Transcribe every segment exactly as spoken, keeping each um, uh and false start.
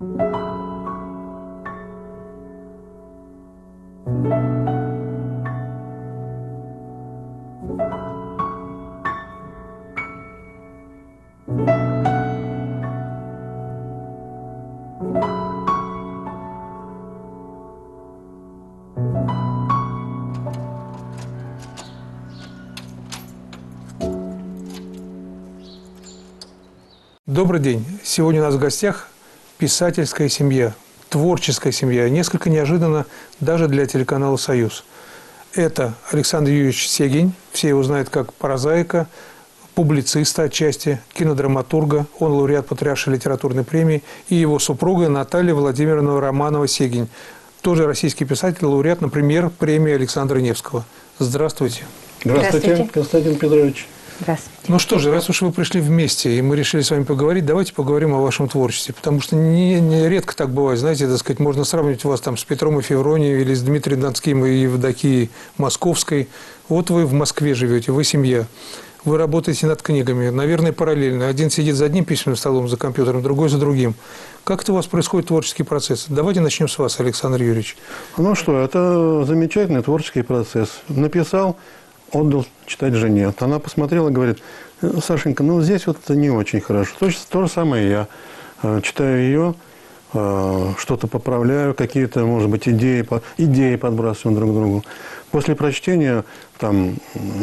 Добрый день. Сегодня у нас в гостях писательская семья, творческая семья. Несколько неожиданно даже для телеканала «Союз». Это Александр Юрьевич Сегень, все его знают как прозаика, публициста отчасти, кинодраматурга, он лауреат Патриаршей литературной премии, и его супруга Наталья Владимировна Романова-Сегень, тоже российский писатель, лауреат, например, премии Александра Невского. Здравствуйте. Здравствуйте, Здравствуйте. Константин Петрович. Здравствуйте. Ну что же, раз уж вы пришли вместе, и мы решили с вами поговорить, давайте поговорим о вашем творчестве. Потому что не, не редко так бывает, знаете, так сказать, можно сравнивать вас там с Петром и Февронией или с Дмитрием Донским и Евдокией Московской. Вот вы в Москве живете, вы семья. Вы работаете над книгами, наверное, параллельно. Один сидит за одним письменным столом, за компьютером, другой за другим. Как это у вас происходит творческий процесс? Давайте начнем с вас, Александр Юрьевич. Ну что, это замечательный творческий процесс. Написал, отдал читать жене. Она посмотрела и говорит: Сашенька, ну здесь вот это не очень хорошо. То, то же самое я. Читаю ее, что-то поправляю, какие-то, может быть, идеи, идеи подбрасываем друг к другу. После прочтения там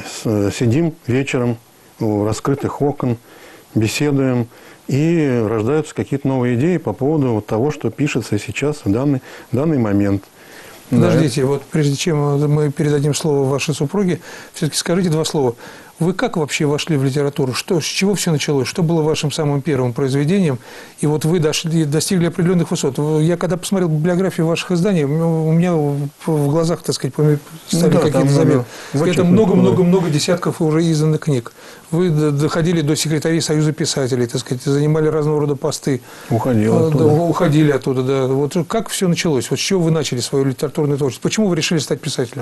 сидим вечером у раскрытых окон, беседуем, и рождаются какие-то новые идеи по поводу вот того, что пишется сейчас в данный, в данный момент. Подождите, да. Вот прежде чем мы передадим слово вашей супруге, все-таки скажите два слова. Вы как вообще вошли в литературу? Что, с чего все началось? Что было вашим самым первым произведением? И вот вы дошли, достигли определенных высот. Я когда посмотрел библиографию ваших изданий, у меня в глазах, так сказать, стали да, какие-то заметки. Это много-много-много десятков уже изданных книг. Вы доходили до секретарей Союза писателей, так сказать, занимали разного рода посты. Уходили оттуда. Да, уходили оттуда, да. Вот как все началось? Вот с чего вы начали свое литературное творчество? Почему вы решили стать писателем?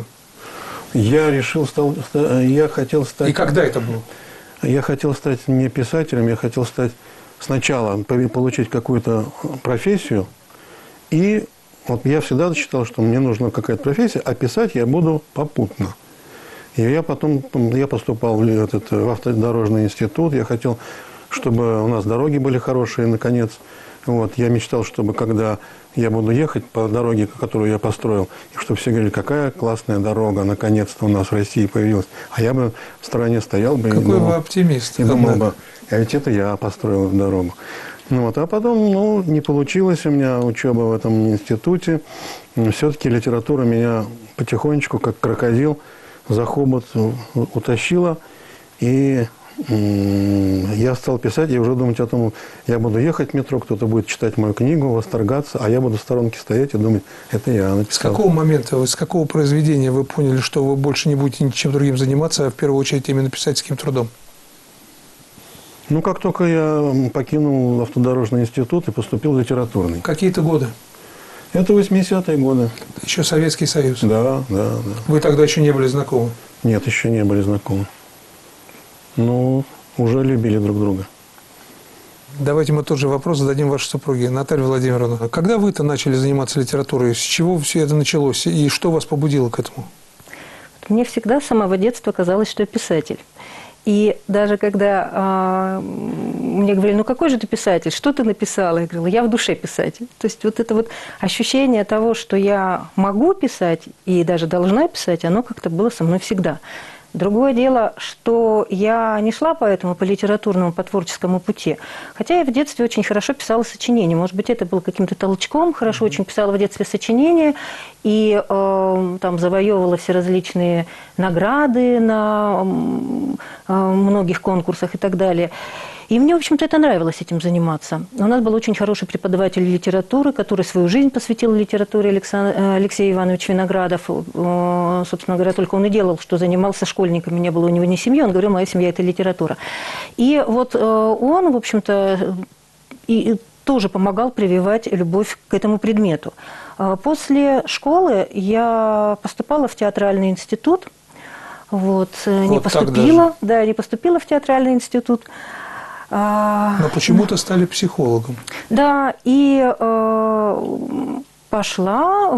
Я решил, стал, я хотел стать... И когда это было? Я хотел стать не писателем, я хотел стать сначала, получить какую-то профессию. И вот я всегда считал, что мне нужна какая-то профессия, а писать я буду попутно. И я потом, я поступал в, этот, в автодорожный институт, я хотел, чтобы у нас дороги были хорошие, наконец. Вот, я мечтал, чтобы когда я буду ехать по дороге, которую я построил, и чтобы все говорили: какая классная дорога, наконец-то у нас в России появилась. А я бы в стороне стоял бы. Какой и думал, вы оптимист. И думал бы, а ведь это я построил дорогу. Ну, вот, а потом, ну, не получилось у меня учеба в этом институте. Все-таки литература меня потихонечку, как крокодил, за хобот утащила. И я стал писать, и уже думать о том, я буду ехать в метро, кто-то будет читать мою книгу, восторгаться, а я буду в сторонке стоять и думать: это я написал. С какого момента, с какого произведения вы поняли, что вы больше не будете ничем другим заниматься, а в первую очередь именно писательским трудом? Ну, как только я покинул автодорожный институт и поступил в литературный. Какие-то годы? Это восьмидесятые годы. Еще Советский Союз? Да, да, да. Вы тогда еще не были знакомы? Нет, еще не были знакомы. Ну, уже любили друг друга. Давайте мы тот же вопрос зададим вашей супруге, Наталье Владимировне. Когда вы-то начали заниматься литературой? С чего все это началось? И что вас побудило к этому? Мне всегда с самого детства казалось, что я писатель. И даже когда э, мне говорили: ну какой же ты писатель, что ты написала? Я говорила: я в душе писатель. То есть вот это вот ощущение того, что я могу писать и даже должна писать, оно как-то было со мной всегда. Другое дело, что я не шла по этому, по литературному, по творческому пути. Хотя я в детстве очень хорошо писала сочинения. Может быть, это было каким-то толчком. Хорошо mm-hmm. очень писала в детстве сочинения. И э, там завоевывала все различные награды на э, многих конкурсах и так далее. И мне, в общем-то, это нравилось этим заниматься. У нас был очень хороший преподаватель литературы, который свою жизнь посвятил литературе, Алексей Иванович Виноградов. Собственно говоря, только он и делал, что занимался школьниками. Не было у него ни семьи, он говорил: моя семья – это литература. И вот он, в общем-то, и тоже помогал прививать любовь к этому предмету. После школы я поступала в театральный институт. Вот, вот не поступила, да, не поступила в театральный институт. Но почему-то стали психологом. Да, и э, пошла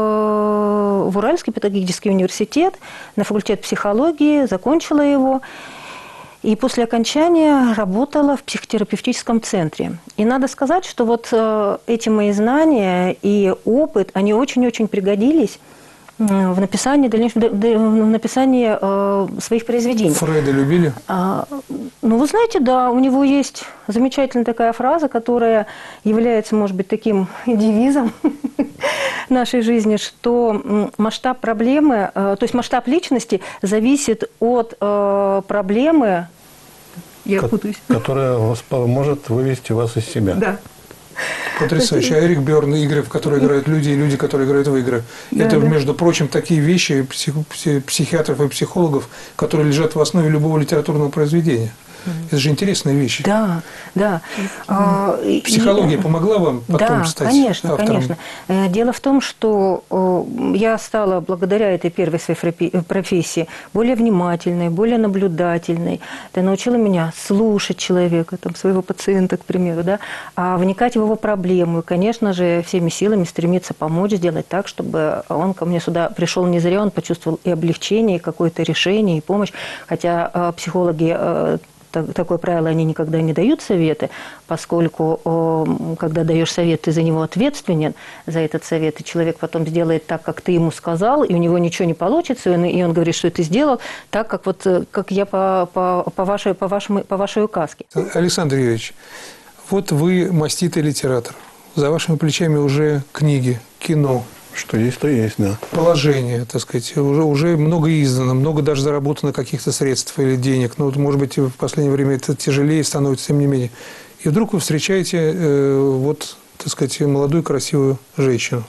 в, в Уральский педагогический университет на факультет психологии, закончила его. И после окончания работала в психотерапевтическом центре. И надо сказать, что вот э, эти мои знания и опыт, они очень-очень пригодились в написании, дальнейшем, в написании э, своих произведений. Фрейда любили? А, ну, вы знаете, да, у него есть замечательная такая фраза, которая является, может быть, таким девизом нашей жизни, что масштаб проблемы, э, то есть масштаб личности зависит от э, проблемы, я Ко- путаюсь, которая вас может вывести вас из себя. да. Потрясающе. А Эрик Бёрн, игры, в которые играют люди, и люди, которые играют в игры. Да, Это, да. между прочим, такие вещи псих, псих- психиатров и психологов, которые лежат в основе любого литературного произведения. Это же интересные вещи. Да, да. А, и- Психология помогла вам потом да, стать конечно, автором? конечно. Э, Дело в том, что э, я стала благодаря этой первой своей фропи- профессии более внимательной, более наблюдательной. Это научило меня слушать человека, там, своего пациента, к примеру, да, а вникать в его проблему. И, конечно же, всеми силами стремиться помочь, сделать так, чтобы он ко мне сюда пришел не зря, он почувствовал и облегчение, и какое-то решение, и помощь. Хотя э, психологи... э, такое правило, они никогда не дают советы, поскольку, когда даешь совет, ты за него ответственен, за этот совет, и человек потом сделает так, как ты ему сказал, и у него ничего не получится, и он, и он говорит, что ты сделал так, как, вот, как я по, по, по, вашей, по, вашему, по вашей указке. Александр Юрьевич, вот вы маститый литератор. За вашими плечами уже книги, кино. Что есть, то есть, да. Положение, так сказать, уже, уже много издано, много даже заработано каких-то средств или денег. Но, вот, может быть, в последнее время это тяжелее становится, тем не менее. И вдруг вы встречаете, э, вот, так сказать, молодую красивую женщину.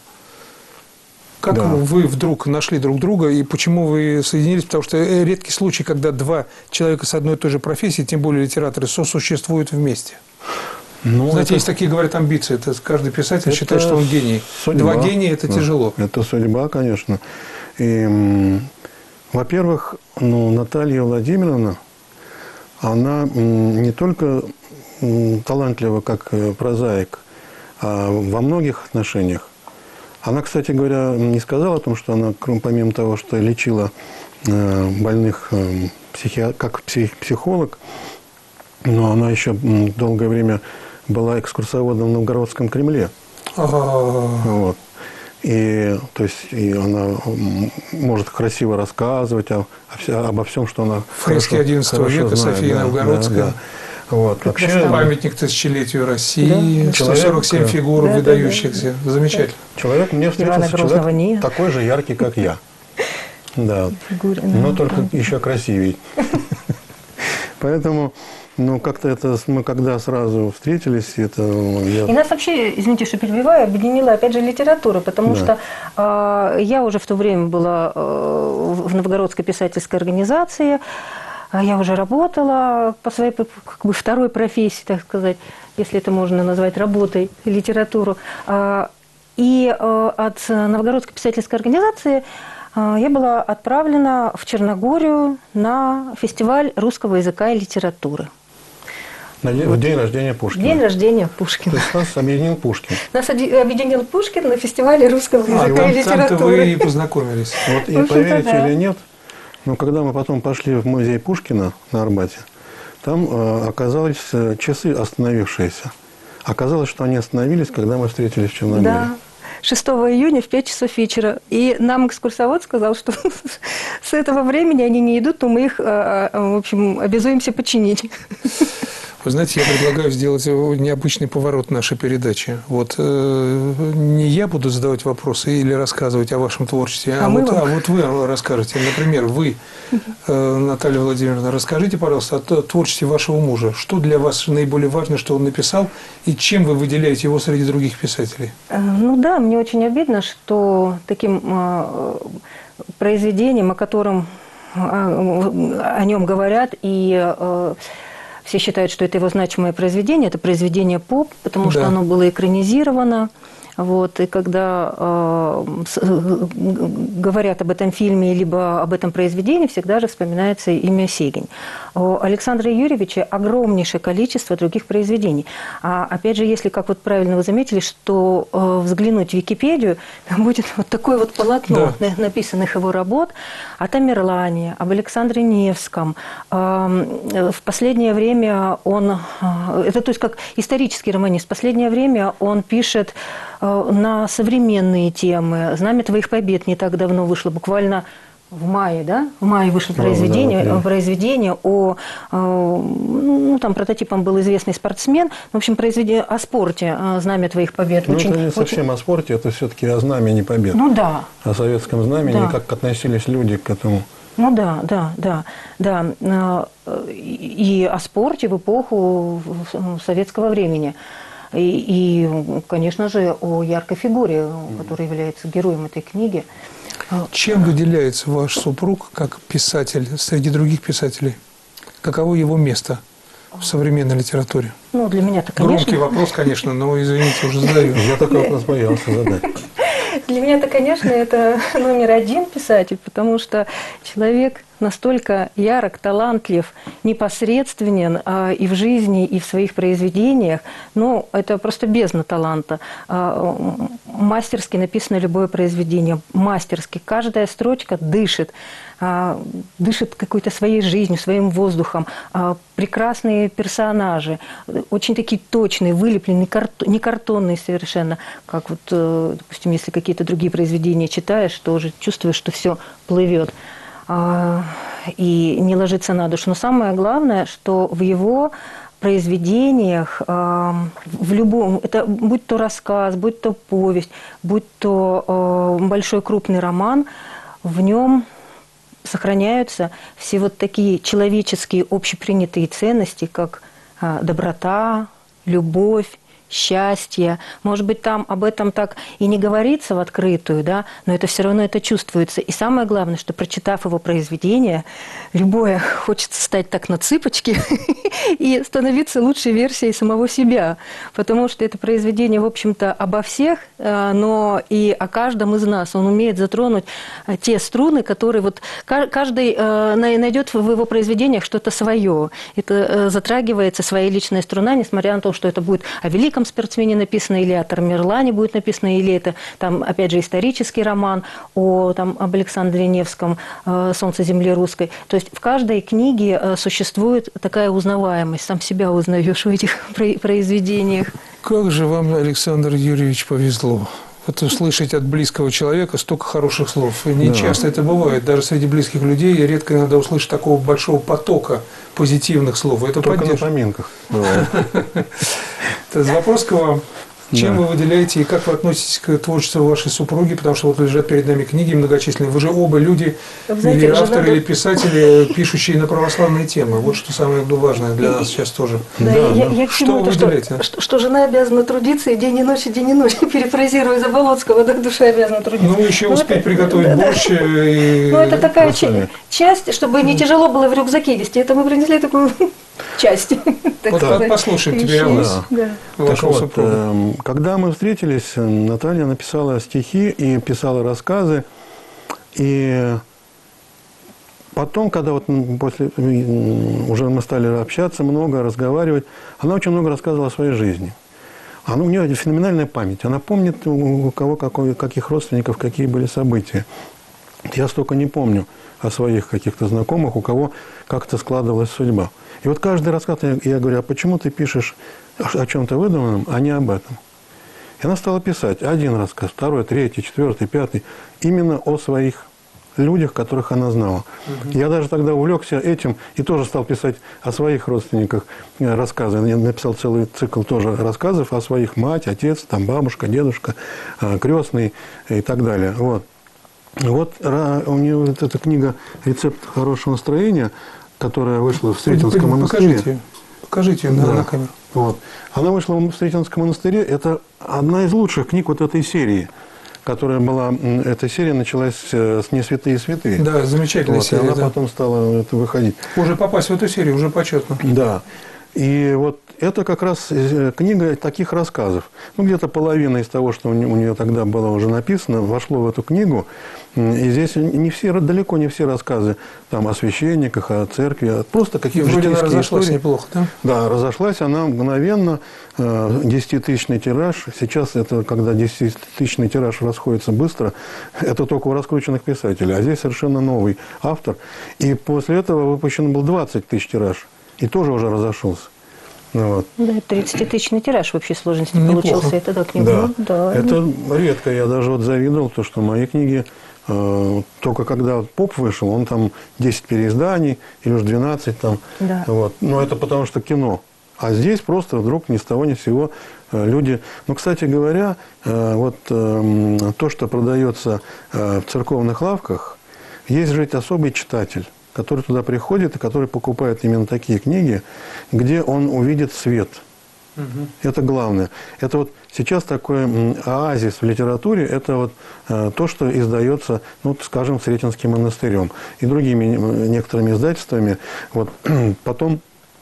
Как Да. вы вдруг нашли друг друга и почему вы соединились? Потому что редкий случай, когда два человека с одной и той же профессии, тем более литераторы, сосуществуют вместе. Ну, Знаете, это- есть такие, говорят, амбиции. Это каждый писатель Это считает, что он гений. судьба. Два гения – это Да. тяжело. Это судьба, конечно. И, м, во-первых, ну, Наталья Владимировна, она м, не только м, талантлива как э, прозаик, а во многих отношениях. Она, кстати говоря, не сказала о том, что она, кроме помимо того, что лечила э, больных э, психи... как псих... психолог, но она еще м, долгое время была экскурсоводом в Новгородском Кремле. Ага. Вот. И, то есть, и она м, может красиво рассказывать о, о вся- обо всем, что она Фрески хорошо- одиннадцатого хорошо века, знает. София Да, Новгородская. да, да. Вот. Вообще, Памятник тысячелетию России, Да. сто сорок семь Человек, фигур да, да, выдающихся. Замечательно. человек мне встретился, Ивана Грозного человек нет. такой же яркий, как я. Да. Фигуре, Но да. только еще красивей. Поэтому, ну, как-то это мы когда сразу встретились, это я... И нас вообще, извините, что перебиваю, объединила опять же литература, потому Да. что э, я уже в то время была э, в Новгородской писательской организации, а я уже работала по своей как бы, второй профессии, так сказать, если это можно назвать работой, литературу. А, И э, от Новгородской писательской организации э, я была отправлена в Черногорию на фестиваль русского языка и литературы. На день- в день рождения Пушкина. День рождения То Пушкина. есть нас объединил Пушкин. Нас оди- объединил Пушкин на фестивале русского А, и языка и вон там-то вы литературы. и познакомились. Вот, и В общем-то, поверите да. или нет, но когда мы потом пошли в музей Пушкина на Арбате, там э, оказались э, часы остановившиеся. Оказалось, что они остановились, когда мы встретились в Черногории. Да. шестого июня в пять часов вечера. И нам экскурсовод сказал, что с этого времени они не идут, то мы их, э, э, в общем, обязуемся починить. Вы знаете, я предлагаю сделать необычный поворот нашей передачи. Вот э, не я буду задавать вопросы или рассказывать о вашем творчестве, а, А мы вот, вам. а вот вы расскажете. Например, вы, э, Наталья Владимировна, расскажите, пожалуйста, о творчестве вашего мужа. Что для вас наиболее важно, что он написал, и чем вы выделяете его среди других писателей? Э, Ну да, мне очень обидно, что таким э, произведением, о котором э, о нем говорят, и э, все считают, что это его значимое произведение, это произведение поп, потому Да. что оно было экранизировано, Вот, и когда э, с, э, говорят об этом фильме либо об этом произведении, всегда же вспоминается имя Сегин. У Александра Юрьевича огромнейшее количество других произведений. А опять же, если, как вот правильно вы заметили, что э, взглянуть в Википедию, там будет вот такое вот полотно да. написанных его работ о Тамерлане, об Александре Невском. Э, в последнее время он, э, это то есть как исторический романист, в последнее время он пишет на современные темы. «Знамя твоих побед» не так давно вышло, буквально в мае, да? В мае вышло произведение, да, произведение о, ну, там прототипом был известный спортсмен, в общем, произведение о спорте, «Знамя твоих побед». Ну, очень, это не очень... совсем о спорте, это все-таки о знамени побед. Ну, да. О советском знамени, да. и как относились люди к этому. Ну да, да, да, да. И о спорте в эпоху советского времени. И, и, конечно же, о яркой фигуре, которая является героем этой книги. Чем выделяется ваш супруг как писатель среди других писателей? Каково его место в современной литературе? Ну, для меня-то, конечно... Громкий вопрос, конечно, но, извините, уже задаю. Я такой вопрос боялся задать. Для меня-то, конечно, это номер один писатель, потому что человек настолько ярок, талантлив, непосредственен а, и в жизни, и в своих произведениях. Ну, это просто бездна таланта. А, мастерски написано любое произведение, мастерски. Каждая строчка дышит, а, дышит какой-то своей жизнью, своим воздухом. А, прекрасные персонажи, очень такие точные, вылепленные, карт... не картонные совершенно. Как вот, допустим, если какие-то другие произведения читаешь, то уже чувствуешь, что все плывет и не ложится на душу. Но самое главное, что в его произведениях, в любом, это будь то рассказ, будь то повесть, будь то большой крупный роман, в нем сохраняются все вот такие человеческие общепринятые ценности, как доброта, любовь, счастье. Может быть, там об этом так и не говорится в открытую, да, но это все равно это чувствуется. И самое главное, что, прочитав его произведение, любое хочется стать так на цыпочки и становиться лучшей версией самого себя. Потому что это произведение, в общем-то, обо всех, но и о каждом из нас. Он умеет затронуть те струны, которые вот каждый найдет в его произведениях что-то свое. Это затрагивается своя личная струна, несмотря на то, что это будет о великом спортсмене написано, или о Тамерлане будет написано, или это, там, опять же, исторический роман о, там, об Александре Невском «Солнце земли русской». То есть в каждой книге существует такая узнаваемость, сам себя узнаешь в этих произведениях. Как же вам, Александр Юрьевич, повезло. Вот услышать от близкого человека столько хороших слов. И не да. часто это бывает. Даже среди близких людей редко иногда услышать такого большого потока позитивных слов. Это только на поминках. Вопрос к вам. Чем да. вы выделяете и как вы относитесь к творчеству вашей супруги? Потому что вот лежат перед нами книги многочисленные. Вы же оба люди, знаете, или авторы, надо... или писатели, пишущие на православные темы. Вот что самое важное для нас сейчас тоже. Да, да, я, да. Я что вы выделяете? Что, что, что жена обязана трудиться и день и ночь, и день и ночь. Перефразируя Заболоцкого, так душа обязана трудиться. Ну, еще ну, успеть это, приготовить да, борщ. Да. И... Ну, это такая ч- часть, чтобы не тяжело было в рюкзаке вести. Это мы принесли такую... часть. Вот так послушаем тебя, да. вашего вот, супруга. Когда мы встретились, Наталья написала стихи и писала рассказы. И потом, когда вот после, уже мы стали общаться много, разговаривать, она очень много рассказывала о своей жизни. Она, у нее феноменальная память. Она помнит, у кого, какой, каких родственников, какие были события. Я столько не помню о своих каких-то знакомых, у кого как-то складывалась судьба. И вот каждый рассказ, я, я говорю, а почему ты пишешь о чем-то выдуманном, а не об этом? И она стала писать один рассказ, второй, третий, четвертый, пятый, именно о своих людях, которых она знала. Угу. Я даже тогда увлекся этим и тоже стал писать о своих родственниках рассказы. Я написал целый цикл тоже рассказов о своих: мать, отец, там, бабушка, дедушка, крестный и так далее. Вот. Вот у нее вот эта книга «Рецепт хорошего настроения», которая вышла в Сретенском монастыре. Покажите, покажите ее да. на камеру. Вот. Она вышла в Сретенском монастыре. Это одна из лучших книг вот этой серии, которая была... Эта серия началась с «Не святые святые». Да, замечательная вот, серия. И она да. потом стала это выходить. Уже попасть в эту серию, уже почетно. Да. И вот это как раз книга таких рассказов. Ну, где-то половина из того, что у нее тогда было уже написано, вошло в эту книгу. И здесь не все, далеко не все рассказы там, о священниках, о церкви, а просто какие-то вроде она житейские разошлась истории. неплохо, да? Да, разошлась она мгновенно, десятитысячный тираж. Сейчас это, когда десятитысячный тираж расходится быстро, это только у раскрученных писателей. А здесь совершенно новый автор. И после этого выпущен был двадцать тысяч тираж. И тоже уже разошелся. Вот. Да, тридцатитысячный тираж в общей сложности Неплохо. получился. Это да, книга. Да. Да. Это редко. Я даже вот завидовал, то, что мои книги, э, только когда поп вышел, он там десять переизданий, или уж двенадцать там. Да. Вот. Но это потому что кино. А здесь просто вдруг ни с того ни с сего э, люди... Ну, кстати говоря, э, вот э, то, что продается э, в церковных лавках, есть же ведь особый читатель, который туда приходит и который покупает именно такие книги, где он увидит свет. Угу. Это главное. Это вот сейчас такой оазис в литературе, это вот э, то, что издается, ну, скажем, Сретенским монастырем и другими некоторыми издательствами. Вот, потом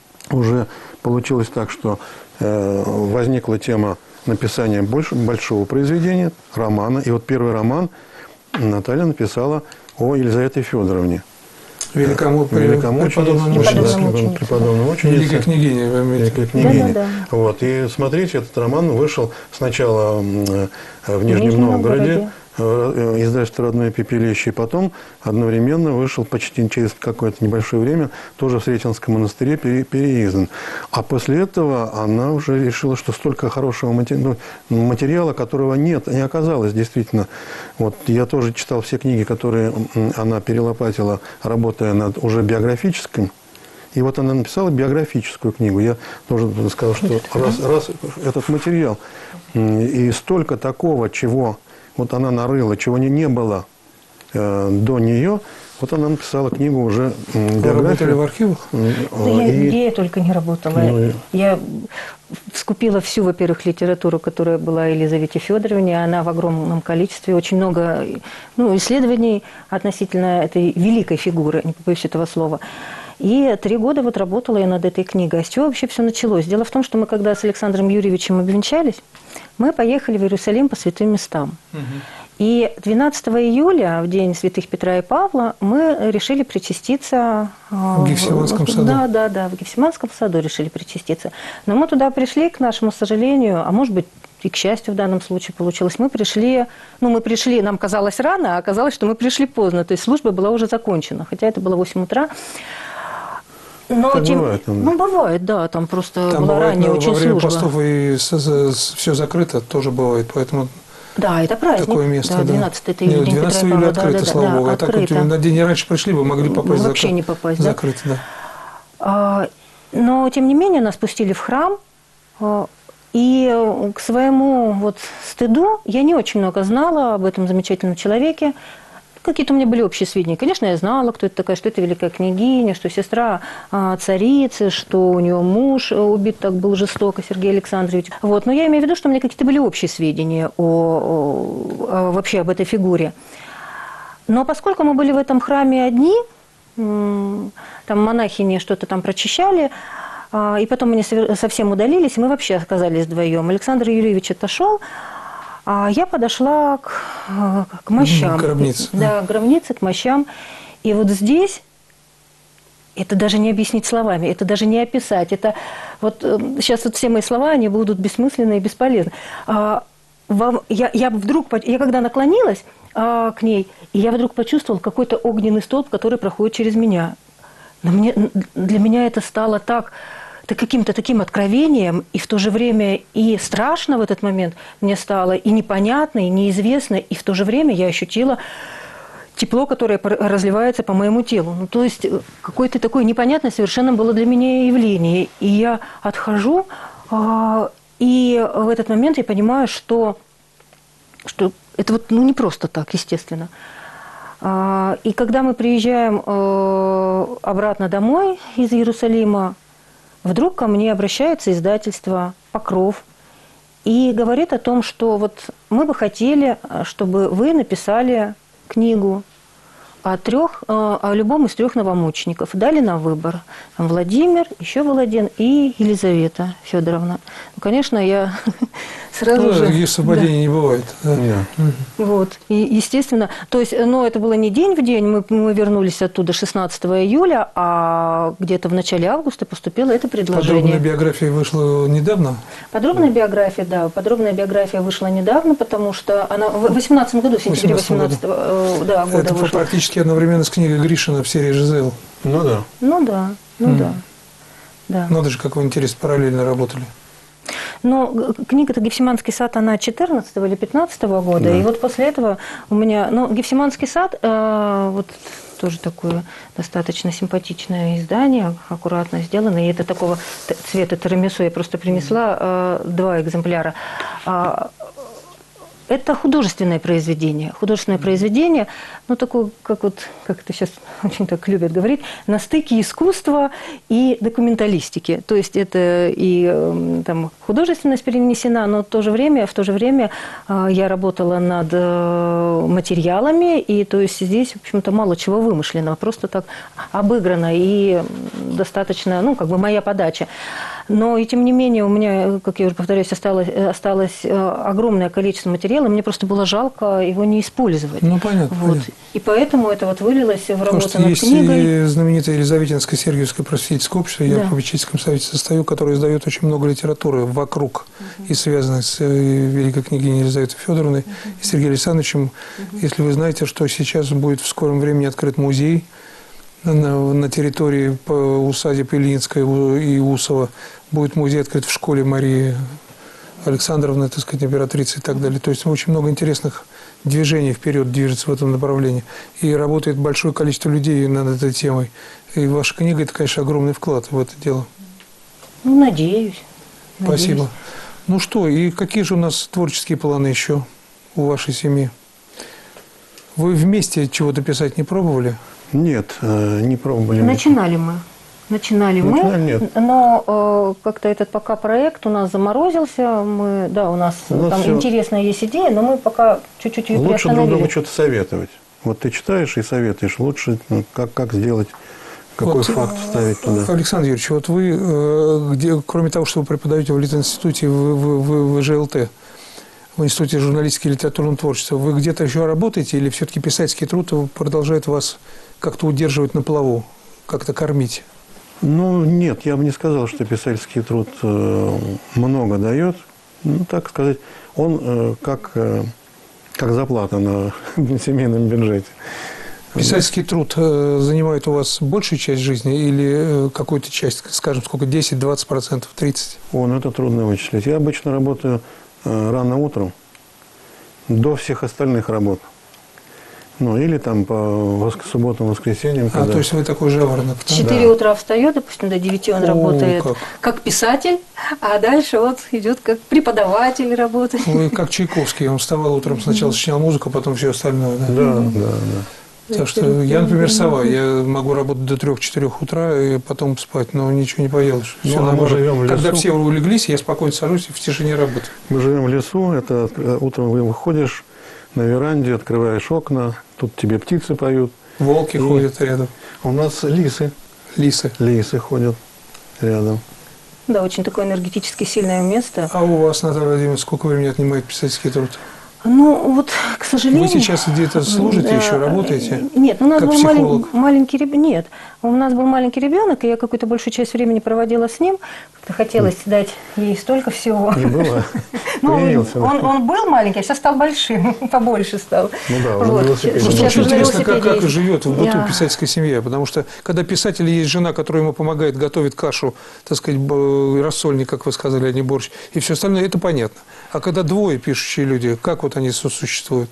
уже получилось так, что э, возникла тема написания больш, большого произведения, романа. И вот первый роман Наталья написала о Елизавете Федоровне. Великому, преподобному ученице. Преподобному ученице. Великой княгине, вы имеете в виду. Княгине. Да, да, да. Вот. И смотрите, этот роман вышел сначала в Нижнем, в Нижнем Новгороде, Новгороде. издательство «Родное пепелище», и потом одновременно вышел почти через какое-то небольшое время тоже в Сретенском монастыре пере, переиздан. А после этого она уже решила, что столько хорошего материала, ну, материала, которого нет, не оказалось действительно. Вот я тоже читал все книги, которые она перелопатила, работая над уже биографическим. И вот она написала биографическую книгу. Я тоже сказал, что раз, раз этот материал и столько такого, чего вот она нарыла, чего не, не было э, до нее, вот она написала книгу уже биографию. Вы работали в архивах? Да я, И... где я только не работала. Ну, и... Я скупила всю, во-первых, литературу, которая была Елизавете Федоровне. Она в огромном количестве, очень много ну, исследований относительно этой великой фигуры, не побоюсь этого слова. И три года вот работала я над этой книгой. А с чего вообще все началось? Дело в том, что мы, когда с Александром Юрьевичем обвенчались, мы поехали в Иерусалим по святым местам. Угу. И двенадцатого июля, в день святых Петра и Павла, мы решили причаститься... В Гефсиманском саду. Да, да, да, в Гефсиманском саду решили причаститься. Но мы туда пришли, к нашему сожалению, а может быть, и к счастью в данном случае получилось, мы пришли, ну, мы пришли, нам казалось рано, а оказалось, что мы пришли поздно. То есть служба была уже закончена, хотя это было восемь утра. Но так тем... бывает, там, ну, бывает, да, там просто там была бывает, ранняя во очень время служба. постов и все закрыто, тоже бывает, поэтому... Да, это праздник. Такое место, да. двенадцатое июля, день Петра и Павла. июля открыто, да, слава да, богу. да, А так вот на день раньше пришли, вы могли попасть. Вообще закрыто. не попасть, да. Закрыто, да. А, но, тем не менее, нас пустили в храм. И к своему вот стыду я не очень много знала об этом замечательном человеке. Какие-то у меня были общие сведения. Конечно, я знала, кто это такая, что это великая княгиня, что сестра а, царицы, что у нее муж убит так был жестоко, Сергей Александрович. Вот. Но я имею в виду, что у меня какие-то были общие сведения о, о, о, вообще об этой фигуре. Но поскольку мы были в этом храме одни, там монахини что-то там прочищали, и потом они совсем удалились, и мы вообще оказались вдвоем. Александр Юрьевич отошел, а я подошла к, к мощам. К гробнице. Да, к гробнице, к мощам. И вот здесь, это даже не объяснить словами, это даже не описать. Это вот сейчас вот все мои слова, они будут бессмысленны и бесполезны. А, вам, я, я вдруг, я когда наклонилась а, к ней, и я вдруг почувствовала какой-то огненный столб, который проходит через меня. Но мне, для меня это стало так... каким-то таким откровением, и в то же время и страшно в этот момент мне стало, и непонятно, и неизвестно, и в то же время я ощутила тепло, которое разливается по моему телу. Ну, то есть какое-то такое непонятное совершенно было для меня явление. И я отхожу, и в этот момент я понимаю, что, что это вот, ну, не просто так, естественно. И когда мы приезжаем обратно домой из Иерусалима, вдруг ко мне обращается издательство «Покров» и говорит о том, что вот мы бы хотели, чтобы вы написали книгу о трех, о любом из трех новомучеников. Дали на выбор. Там Владимир, еще Володин и Елизавета Федоровна. Ну, конечно, я сразу ну, же... Таких совпадений да. не бывает. Да. Да. Вот. И, естественно, то есть, ну, это было не день в день, мы, мы вернулись оттуда шестнадцатого июля, а где-то в начале августа поступило это предложение. Подробная биография вышла недавно? Подробная биография, да. Подробная биография вышла недавно, потому что она в восемнадцатом году, в сентябре восемнадцатого да, года это вышла. Практически одновременно с книгой Гришина в серии «Жизел». Ну да. Ну да, ну mm. да. да. Надо же, как вы интересно параллельно работали. Но книга-то «Гефсиманский сад», она четырнадцатого или пятнадцатого года. Да. И вот после этого у меня... Ну, «Гефсиманский сад» э, вот тоже такое достаточно симпатичное издание, аккуратно сделано. И это такого цвета тирамису я просто принесла э, два экземпляра. Это художественное произведение. Художественное произведение, ну, такое, как вот, как это сейчас очень так любят говорить, на стыке искусства и документалистики. То есть это и там художественность перенесена, но в то же время, в то же время я работала над материалами, и то есть здесь, в общем-то, мало чего вымышленного, просто так обыграно и достаточно, ну, как бы моя подача. Но и тем не менее у меня, как я уже повторяюсь, осталось, осталось огромное количество материала, мне просто было жалко его не использовать. Ну, понятно. Вот. понятно. И поэтому это вот вылилось в работу Потому над есть книгой. Есть знаменитое Елизаветинское Сергиевское просветительское общество, я да. в попечительском совете состою, которое издает очень много литературы вокруг угу. и связанной с великой княгиней Елизаветой Федоровной угу. и Сергеем Александровичем. Угу. Если вы знаете, что сейчас будет в скором времени открыт музей на, на территории усадеб Ильинская и Усова, будет музей открыт в школе Марии Александровны, так сказать, императрицы и так далее. То есть очень много интересных движений вперед движется в этом направлении. И работает большое количество людей над этой темой. И ваша книга – это, конечно, огромный вклад в это дело. Ну, надеюсь. Спасибо. Надеюсь. Ну что, и какие же у нас творческие планы еще у вашей семьи? Вы вместе чего-то писать не пробовали? Нет, не пробовали. Начинали мы. Начинали мы, нет. но э, как-то этот пока проект у нас заморозился. Мы, да, у нас, у нас там все... интересная есть идея, но мы пока чуть-чуть ее лучше приостановили. Лучше друг другу что-то советовать. Вот ты читаешь и советуешь. Лучше ну, как, как сделать, какой вот, факт вставить туда. Александр Юрьевич, вот вы, где, кроме того, что вы преподаете в Литинституте в, в, в, в ЖЛТ, в Институте журналистики и литературного творчества, вы где-то еще работаете или все-таки писательский труд продолжает вас как-то удерживать на плаву, как-то кормить? Ну, нет, я бы не сказал, что писательский труд э, много дает. Ну, так сказать, он э, как, э, как заплата на семейном бюджете. Писательский труд э, занимает у вас большую часть жизни или э, какую-то часть, скажем, сколько, десять, двадцать процентов, тридцать процентов? О, ну это трудно вычислить. Я обычно работаю э, рано утром, до всех остальных работ. Ну, или там по субботам, воскресеньям. А, когда... то есть вы такой жаворонок. В четыре да. утра встает, допустим, до девяти он О, работает как. как писатель, а дальше вот идет как преподаватель работает. Вы как Чайковский, он вставал утром, сначала сочинял музыку, потом все остальное. Да, да, да. да. Так что я, например, сова, я могу работать до трех-четырех утра и потом спать, но ничего не поделаешь. Ну, а мы живем в лесу. Когда все улеглись, я спокойно сажусь и в тишине работаю. Мы живем в лесу, это утром выходишь на веранде, открываешь окна, тут тебе птицы поют. Волки и ходят рядом. У нас лисы. Лисы. Лисы ходят рядом. Да, очень такое энергетически сильное место. А у вас, Наталья Владимировна, сколько времени отнимает писательский труд? Ну, вот, к сожалению... Вы сейчас где-то служите да, еще, работаете? Нет, у нас как был психолог? малень, маленький ребенок. Нет, у нас был маленький ребенок, и я какую-то большую часть времени проводила с ним. Как-то хотелось mm. дать ей столько всего. Не было. Ну, он, он был маленький, а сейчас стал большим, побольше стал. Ну да, вот. Очень интересно, как, как живет в быту писательская семья, потому что когда писатель есть жена, которая ему помогает, готовит кашу, так сказать, рассольник, как вы сказали, а не борщ, и все остальное, это понятно. А когда двое пишущие люди, как вот они сосуществуют?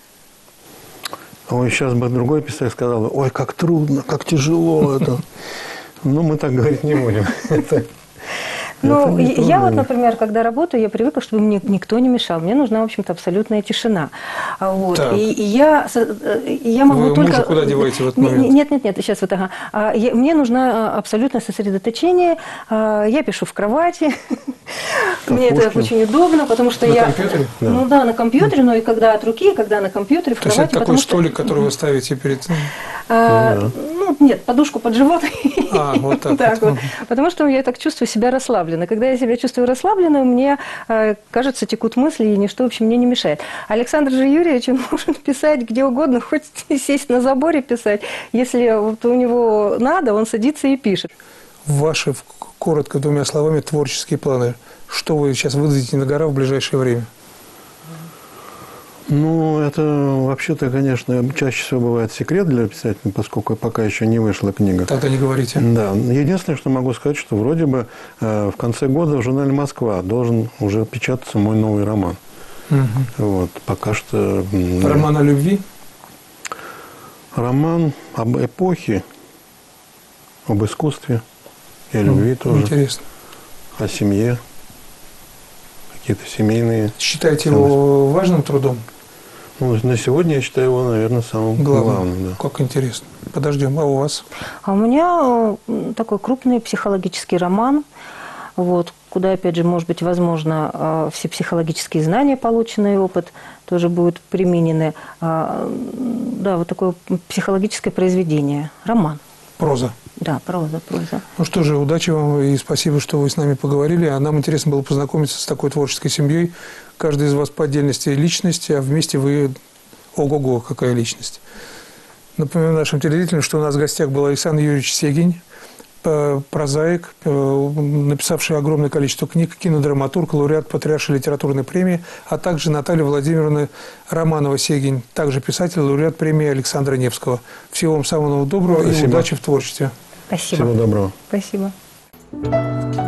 Ой, сейчас бы другой писатель сказал, ой, как трудно, как тяжело это. Ну, мы так говорить не будем. Ну, не я вот, трудно. например, когда работаю, я привыкла, чтобы мне никто не мешал. Мне нужна, в общем-то, абсолютная тишина. А Вот. Так. И, и я, с- и я могу Вы только... мужа куда деваете в этот Не- момент? Нет, нет, нет, сейчас вот, ага. А, я- Мне нужно а, абсолютное сосредоточение. А, Я пишу в кровати. Мне это Пушкин. очень удобно, потому что На я... компьютере? Ну да, на компьютере, но и когда от руки, и когда на компьютере, в То есть кровати. это такой потому что- столик, который вы ставите перед... А, Ну Ну, нет, подушку под живот. А, вот так Так вот. вот. Потому что я так чувствую себя расслабленно. Когда я себя чувствую расслабленной, мне, э, кажется, текут мысли, и ничто вообще мне не мешает. Александр же Юрьевич, он может писать где угодно, хоть сесть на заборе писать. Если вот у него надо, он садится и пишет. Ваши, в- коротко, двумя словами, творческие планы. Что вы сейчас выдадите на гора в ближайшее время? Ну, это вообще-то, конечно, чаще всего бывает секрет для писателя, поскольку пока еще не вышла книга. Тогда не говорите. Да. Единственное, что могу сказать, что вроде бы э, в конце года в журнале «Москва» должен уже печататься мой новый роман. Мгм. Вот. Пока что... м, Роман о любви? Роман об эпохе, об искусстве и о любви тоже, Интересно. о семье, какие-то семейные. Считаете его важным трудом? Ну, на сегодня я считаю его, наверное, самым Главным. главным. Да. Как интересно. Подождем. А у вас? А у меня э, такой крупный психологический роман, вот, куда, опять же, может быть, возможно, э, все психологические знания, полученный опыт тоже будут применены. А, Да, вот такое психологическое произведение, роман. Проза. Да, проза, проза. Ну что же, удачи вам и спасибо, что вы с нами поговорили. А нам интересно было познакомиться с такой творческой семьей. Каждый из вас по отдельности личность, а вместе вы ого-го, какая личность. Напомню нашим телезрителям, что у нас в гостях был Александр Юрьевич Сегинь, э, прозаик, э, написавший огромное количество книг, кинодраматург, лауреат Патриаршей литературной премии, а также Наталья Владимировна Романова-Сегинь, также писатель, лауреат премии Александра Невского. Всего вам самого доброго. Спасибо. И удачи в творчестве. Спасибо. Всего доброго. Спасибо.